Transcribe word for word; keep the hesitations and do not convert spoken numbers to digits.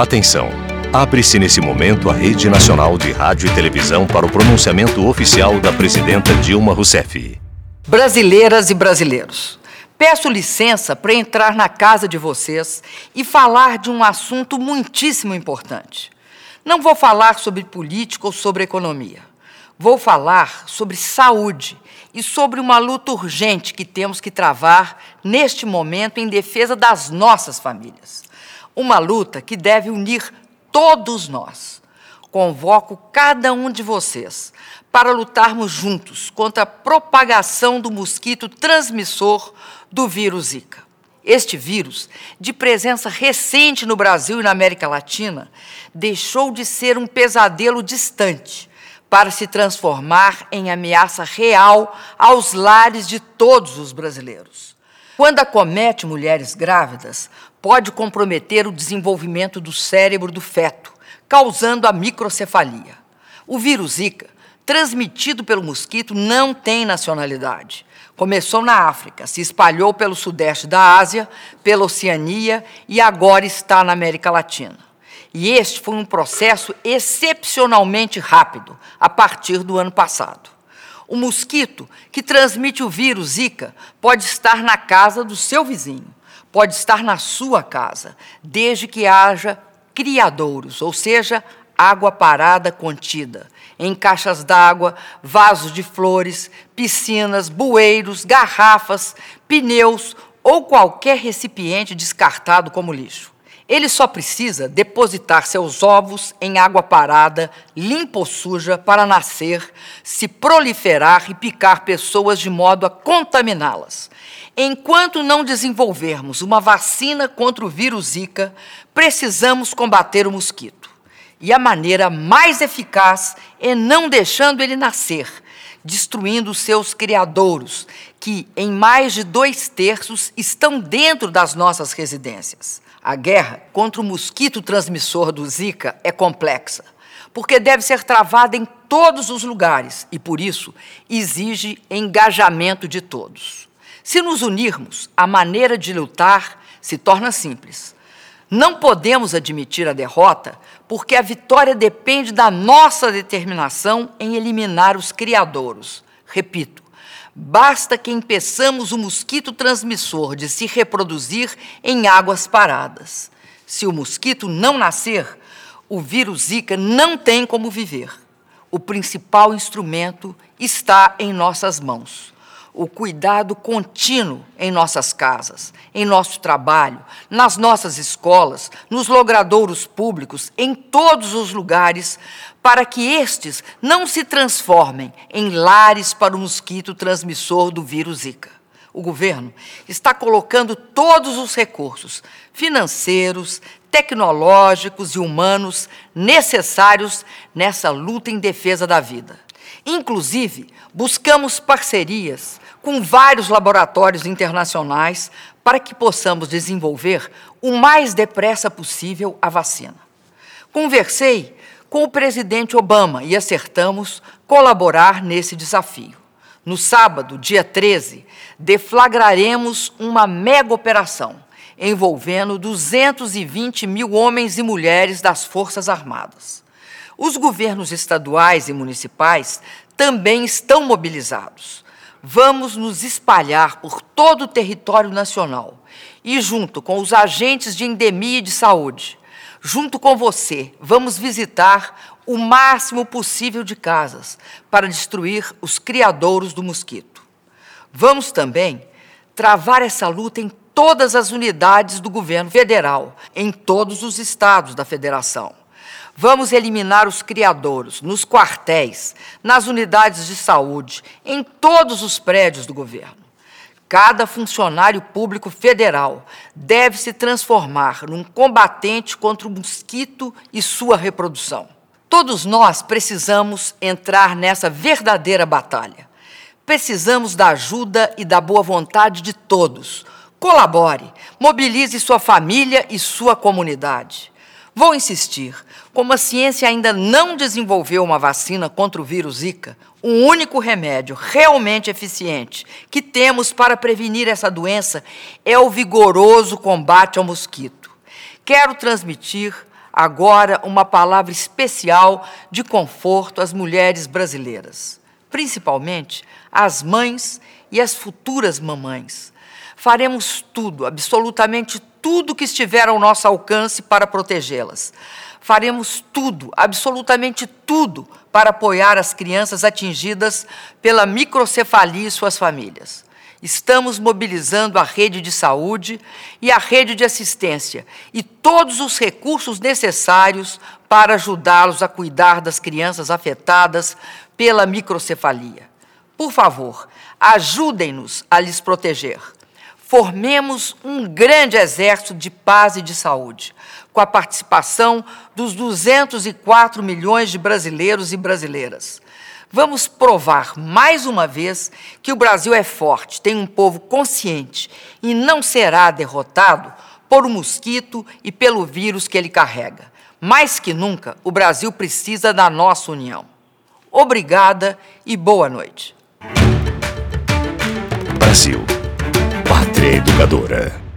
Atenção! Abre-se nesse momento a Rede Nacional de Rádio e Televisão para o pronunciamento oficial da presidenta Dilma Rousseff. Brasileiras e brasileiros, peço licença para entrar na casa de vocês e falar de um assunto muitíssimo importante. Não vou falar sobre política ou sobre economia. Vou falar sobre saúde e sobre uma luta urgente que temos que travar neste momento em defesa das nossas famílias. Uma luta que deve unir todos nós. Convoco cada um de vocês para lutarmos juntos contra a propagação do mosquito transmissor do vírus Zika. Este vírus, de presença recente no Brasil e na América Latina, deixou de ser um pesadelo distante para se transformar em ameaça real aos lares de todos os brasileiros. Quando acomete mulheres grávidas, pode comprometer o desenvolvimento do cérebro do feto, causando a microcefalia. O vírus Zika, transmitido pelo mosquito, não tem nacionalidade. Começou na África, se espalhou pelo sudeste da Ásia, pela Oceania e agora está na América Latina. E este foi um processo excepcionalmente rápido, a partir do ano passado. O mosquito que transmite o vírus Zika pode estar na casa do seu vizinho, pode estar na sua casa, desde que haja criadouros, ou seja, água parada contida, em caixas d'água, vasos de flores, piscinas, bueiros, garrafas, pneus ou qualquer recipiente descartado como lixo. Ele só precisa depositar seus ovos em água parada, limpa ou suja, para nascer, se proliferar e picar pessoas de modo a contaminá-las. Enquanto não desenvolvermos uma vacina contra o vírus Zika, precisamos combater o mosquito. E a maneira mais eficaz é não deixando ele nascer, destruindo seus criadouros, que, em mais de dois terços, estão dentro das nossas residências. A guerra contra o mosquito transmissor do Zika é complexa, porque deve ser travada em todos os lugares e, por isso, exige engajamento de todos. Se nos unirmos, a maneira de lutar se torna simples. Não podemos admitir a derrota, porque a vitória depende da nossa determinação em eliminar os criadouros. Repito, basta que impeçamos o mosquito transmissor de se reproduzir em águas paradas. Se o mosquito não nascer, o vírus Zika não tem como viver. O principal instrumento está em nossas mãos. O cuidado contínuo em nossas casas, em nosso trabalho, nas nossas escolas, nos logradouros públicos, em todos os lugares, para que estes não se transformem em lares para o mosquito transmissor do vírus Zika. O governo está colocando todos os recursos financeiros, tecnológicos e humanos necessários nessa luta em defesa da vida. Inclusive, buscamos parcerias com vários laboratórios internacionais para que possamos desenvolver o mais depressa possível a vacina. Conversei com o presidente Obama e acertamos colaborar nesse desafio. No sábado, dia treze, deflagraremos uma mega operação envolvendo duzentos e vinte mil homens e mulheres das Forças Armadas. Os governos estaduais e municipais também estão mobilizados. Vamos nos espalhar por todo o território nacional e, junto com os agentes de endemia e de saúde, junto com você, vamos visitar o máximo possível de casas para destruir os criadouros do mosquito. Vamos também travar essa luta em todas as unidades do governo federal, em todos os estados da federação. Vamos eliminar os criadouros nos quartéis, nas unidades de saúde, em todos os prédios do governo. Cada funcionário público federal deve se transformar num combatente contra o mosquito e sua reprodução. Todos nós precisamos entrar nessa verdadeira batalha. Precisamos da ajuda e da boa vontade de todos. Colabore, mobilize sua família e sua comunidade. Vou insistir, como a ciência ainda não desenvolveu uma vacina contra o vírus Zika, o único remédio realmente eficiente que temos para prevenir essa doença é o vigoroso combate ao mosquito. Quero transmitir Agora, uma palavra especial de conforto às mulheres brasileiras, principalmente às mães e às futuras mamães. Faremos tudo, absolutamente tudo que estiver ao nosso alcance para protegê-las. Faremos tudo, absolutamente tudo, para apoiar as crianças atingidas pela microcefalia e suas famílias. Estamos mobilizando a rede de saúde e a rede de assistência e todos os recursos necessários para ajudá-los a cuidar das crianças afetadas pela microcefalia. Por favor, ajudem-nos a lhes proteger. Formemos um grande exército de paz e de saúde, com a participação dos duzentos e quatro milhões de brasileiros e brasileiras. Vamos provar, mais uma vez, que o Brasil é forte, tem um povo consciente e não será derrotado por um mosquito e pelo vírus que ele carrega. Mais que nunca, o Brasil precisa da nossa união. Obrigada e boa noite. Brasil, Pátria Educadora.